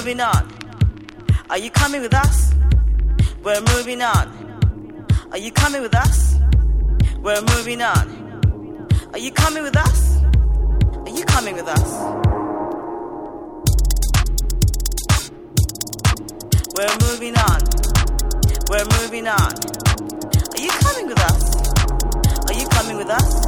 moving on. Are you coming with us? We're moving on. Are you coming with us? We're moving on. Are you coming with us? Are you coming with us? We're moving on. We're moving on. Are you coming with us? Are you coming with us?